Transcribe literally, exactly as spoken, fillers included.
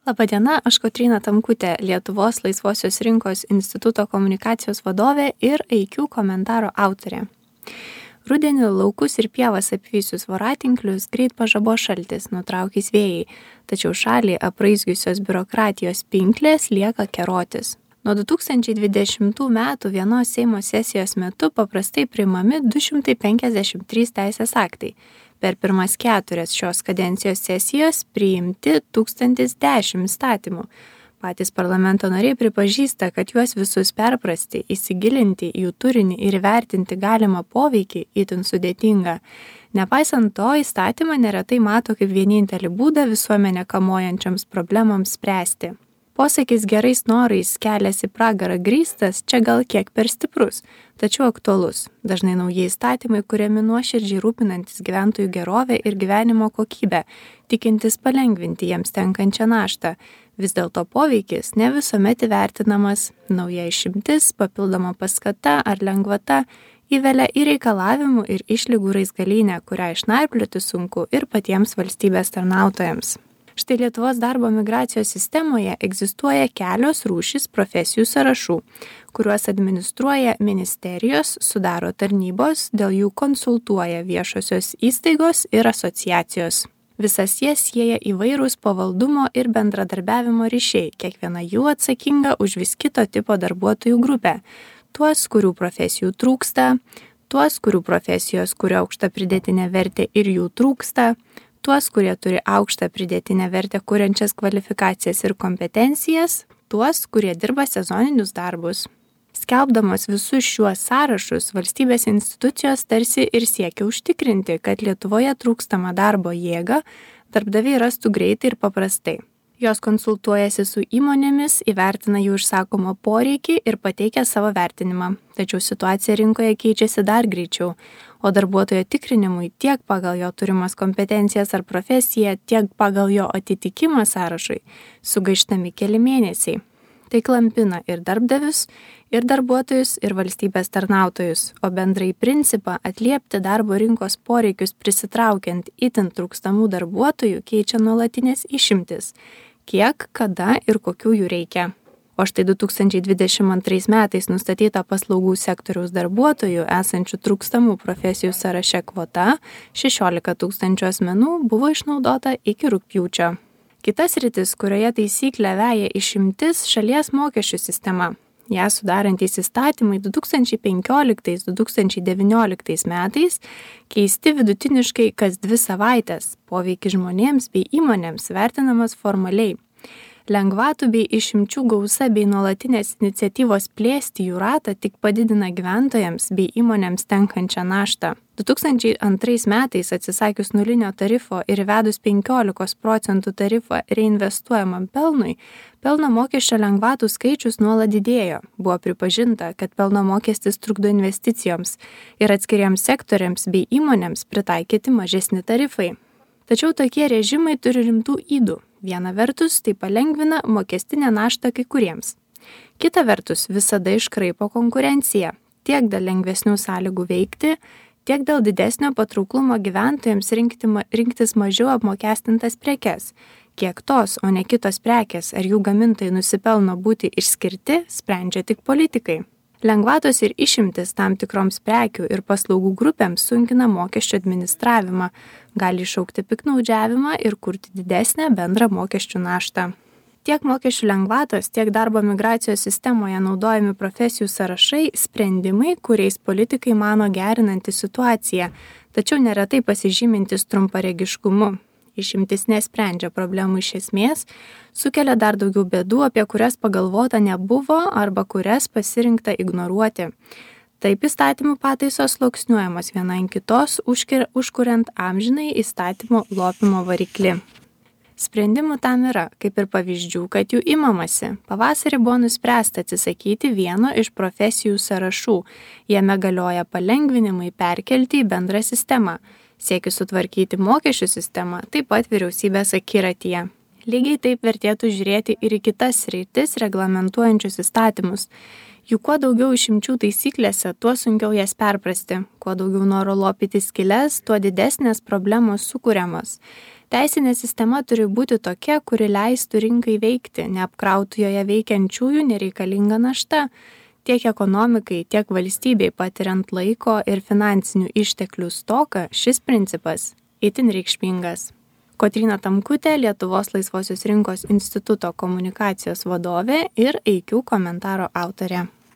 Labadiena, aš Kotryna Tamkutė, Lietuvos laisvosios rinkos instituto komunikacijos vadovė ir I Q komentaro autorė. Rudenį laukus ir pievas apvysius voratinklius greit pažabo šaltis, nutraukys vėjai, tačiau šalį apraizgiusios biurokratijos pinklės lieka kerotis. Nuo du tūkstančiai dvidešimtų metų vienos Seimo sesijos metu paprastai priimami du šimtai penkiasdešimt trys teisės aktai. Per pirmas keturias šios kadencijos sesijos priimti tūkstantis dešimt įstatymų. Patys parlamento nariai pripažįsta, kad juos visus perprasti, įsigilinti jų turinį ir įvertinti galimą poveikį itin sudėtinga. Nepaisant to, įstatymą neretai mato kaip vienintelį būdą visuomenę kamuojančioms problemams spręsti. Posakis gerais norais kelias į pragarą grįstas čia gal kiek per stiprus, tačiau aktualus. Dažnai nauji įstatymai kuriami nuoširdžiai rūpinantis gyventojų gerovę ir gyvenimo kokybę, tikintis palengvinti jiems tenkančią naštą. Vis dėlto poveikis ne visuomet įvertinamas, nauja išimtis, papildoma paskata ar lengvata įvelia į reikalavimų ir išlygų raizgalynę, kurią išnarplioti sunku ir patiems valstybės tarnautojams. Štai Lietuvos darbo migracijos sistemoje egzistuoja kelios rūšys profesijų sąrašų, kuriuos administruoja ministerijos, sudaro tarnybos, dėl jų konsultuoja viešosios įstaigos ir asociacijos. Visas jas sieja įvairūs pavaldumo ir bendradarbiavimo ryšiai, kiekviena jų atsakinga už vis kito tipo darbuotojų grupę. Tuos, kurių profesijų trūksta, tuos, kurių profesijos kuria aukštą pridėtinę vertę ir jų trūksta, tuos, kurie turi aukštą pridėtinę vertę kuriančias kvalifikacijas ir kompetencijas, tuos, kurie dirba sezoninius darbus. Skelbdamos visus šiuos sąrašus, valstybės institucijos tarsi ir siekia užtikrinti, kad Lietuvoje trūkstamą darbo jėgą darbdaviai rastų greitai ir paprastai. Jos konsultuojasi su įmonėmis, įvertina jų išsakomą poreikį ir pateikia savo vertinimą. Tačiau situacija rinkoje keičiasi dar greičiau, o darbuotojo tikrinimui tiek pagal jo turimas kompetencijas ar profesiją, tiek pagal jo atitikimą sąrašui sugaištami keli mėnesiai. Tai klampina ir darbdavius, ir darbuotojus, ir valstybės tarnautojus, o bendrai principą atliepti darbo rinkos poreikius prisitraukiant itin trūkstamų darbuotojų keičia nuolatinės išimtis. Kiek, kada ir kokių jų reikia. O štai du tūkstančiai dvidešimt antrais metais nustatyta paslaugų sektoriaus darbuotojų esančių trūkstamų profesijų sąraše kvota šešiolika tūkstančių asmenų buvo išnaudota iki rugpjūčio. Kitas sritis, kurioje taisyklę veja išimtis, šalies mokesčių sistema. Ją sudarantys įstatymai du tūkstančiai penkioliktais - du tūkstančiai devynioliktais metais keisti vidutiniškai kas dvi savaitės. Poveikis žmonėms bei įmonėms vertinamas formaliai. Lengvatų bei išimčių gausa bei nuolatinės iniciatyvos plėsti jų ratą tik padidina gyventojams bei įmonėms tenkančią naštą. du tūkstančiai antrais metais atsisakius nulinio tarifo ir įvedus penkiolikos procentų tarifą reinvestuojamam pelnui, pelno mokesčio lengvatų skaičius nuolat didėjo. Buvo pripažinta, kad pelno mokestis trukdo investicijoms ir atskiriems sektoriams bei įmonėms pritaikyti mažesni tarifai. Tačiau tokie režimai turi rimtų ydų. Viena vertus, tai palengvina mokestinę naštą kai kuriems. Kita vertus, visada iškraipo konkurenciją, tiek dėl lengvesnių sąlygų veikti, tiek dėl didesnio patrauklumo gyventojams rinkti, rinktis mažiau apmokestintas prekes. Kiek tos, o ne kitos prekės ar jų gamintojai nusipelno būti išskirti, sprendžia tik politikai. Lengvatos ir išimtis tam tikroms prekių ir paslaugų grupėms sunkina mokesčio administravimą, gali iššaukti piktnaudžiavimą ir kurti didesnę bendrą mokesčių naštą. Tiek mokesčių lengvatos, tiek darbo migracijos sistemoje naudojami profesijų sąrašai sprendimai, kuriais politikai mano gerinanti situaciją, tačiau neretai pasižymintis trumparegiškumu. Išimtis nesprendžia problemų iš esmės, sukelia dar daugiau bėdų, apie kurias pagalvota nebuvo arba kurias pasirinkta ignoruoti. Taip įstatymų pataisos sluoksniuojamos viena ant kitos, užkuriant amžinai įstatymo lopimo variklį. Sprendimų tam yra, kaip ir pavyzdžių, kad jų imamasi. Pavasarį buvo nuspręsta atsisakyti vieno iš profesijų sąrašų. Jame galioja palengvinimai perkelti į bendrą sistemą. Siekis sutvarkyti mokesčių sistemą, taip pat vyriausybės akiratyje. Lygiai taip vertėtų žiūrėti ir į kitas sritis reglamentuojančius įstatymus. Juk kuo daugiau išimčių taisyklėse, tuo sunkiau jas perprasti. Kuo daugiau noro lopyti skyles, tuo didesnės problemos sukuriamos. Teisinė sistema turi būti tokia, kuri leistų rinkai veikti, neapkrautų joje veikiančiųjų nereikalinga našta, tiek ekonomikai, tiek valstybei patiriant laiko ir finansinių išteklių stoką, šis principas itin reikšmingas. Kotryna Tamkutė, Lietuvos laisvosios rinkos instituto komunikacijos vadovė ir E I Q komentaro autorė.